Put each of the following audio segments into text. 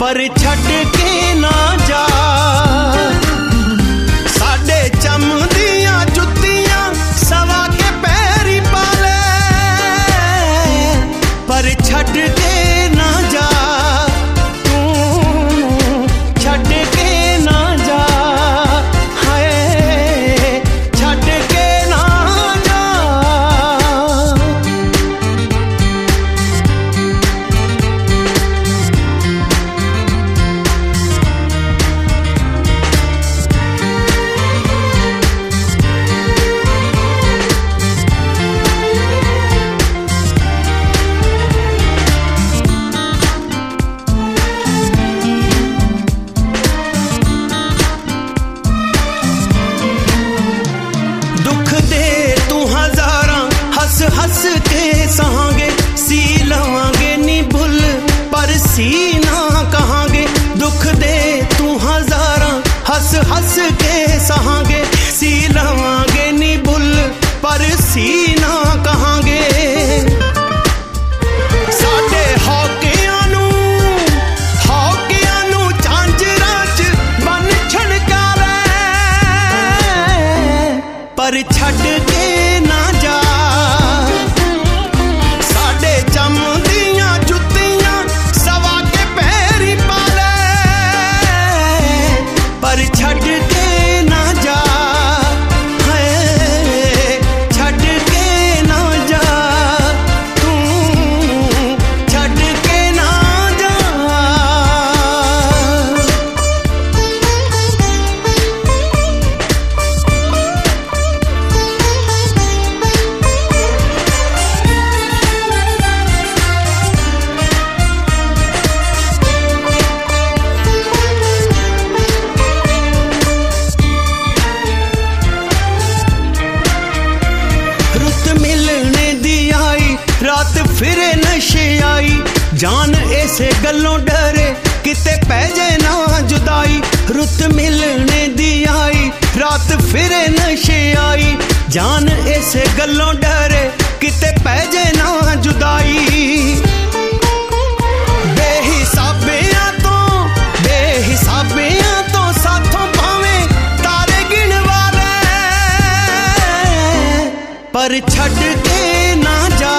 पर छड़ के ना जा साडे चम दियां जुत्तियां सवा के पैरी पा ले पर छड़ के ना जा तू छड़ के ना जा हाय छड़ के ना जा। दुख दे तू हजारां हस हस के सहांगे सी लवांगे नी भुल पर सी ना कहांगे। दुख दे तू हजारां हस हस के सहांगे सी लवांगे नी भुल पर सी ना कहांगे। साडे हौकियां नू झांजरां च बन छणकारे पर छड़ के ना जा साडे चम दियां जुत्तियां सवा के पैरी पा ले पर छड़ के ना जा हाय छड़ के ना जा तू छड़ के ना जा। रुत मिलने दी आई रात फिरे नशे आई जान ऐसे गलों डरे किते पै जाए ना जुदाई। रुत मिलने दी आई रात फिरे नशे आई जान ऐसे गलों डरे किते पै जाए ना जुदाई। बेहिसाबियां तो साथों भावें तारे गिन वाले पर छड़ के ना जा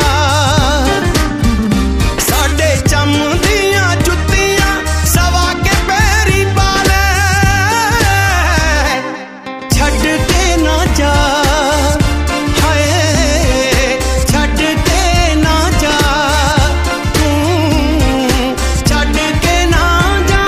साडे चम दियां जुत्तियां सवा के पैरी पा ले छड़ के ना जा हाय छड़ के ना जा तू छड़ के ना जा।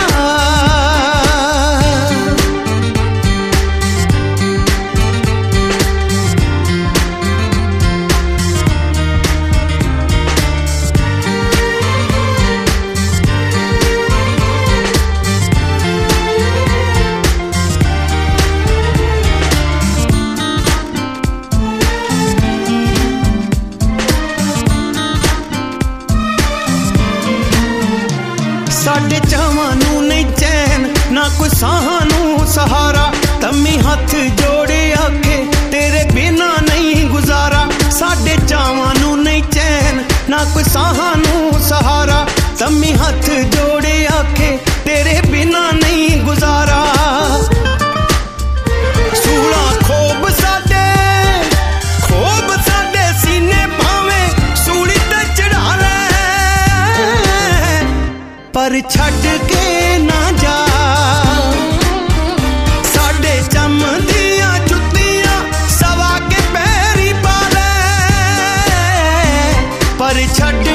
साडे चावां नू नहीं चैन ना कोई साहां नू सहारा तम्मी हथ जोड़े आखे तेरे बिना नहीं गुजारा। साडे चावां नू नहीं चैन ना कोई साहां नू सहारा तम्मी हथ जोड़े आखे तेरे बिना नहीं गुजारा। सूला खोब साडे सीने भावें सूली ते चढ़ा ले पर छड़ के ना जा साडे चम दियां जुत्तियां सवा के पैरी पा ले पर छड़